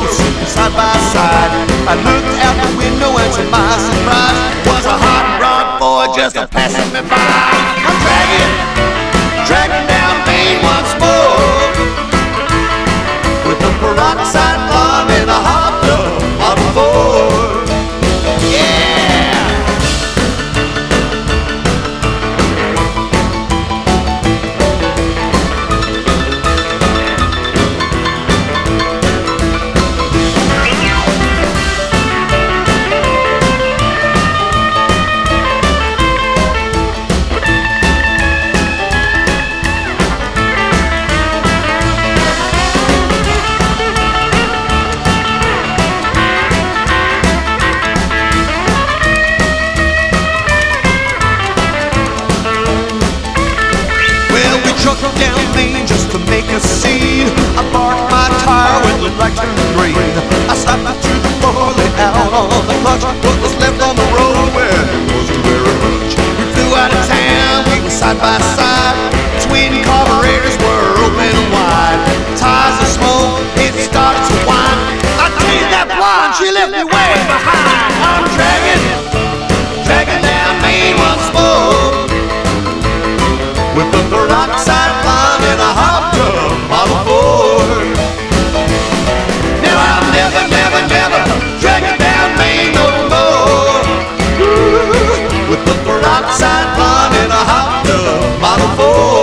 sitting side by side. I looked out the window and to my surprise was a hot rod Ford just a passing me by. I'm dragging down Main once more with the peroxide bomb in a hot tub Model Ford. Yeah. Truck down Main just to make a scene. I parked my tire when the light turned green. I stopped to the floor, laid out on the clutch. What was left on the road, well, it wasn't very much. We flew out of town, we were side by side. Twin carburetors were open wide. Tires of smoke, it started to whine. I tell you that blonde, she left me way behind. I'm dragging down Main once more with the peroxide bomb in a hot tub Model Ford. Now I'm never dragging down Main no more. Ooh, with the peroxide bomb in a hot tub Model Ford.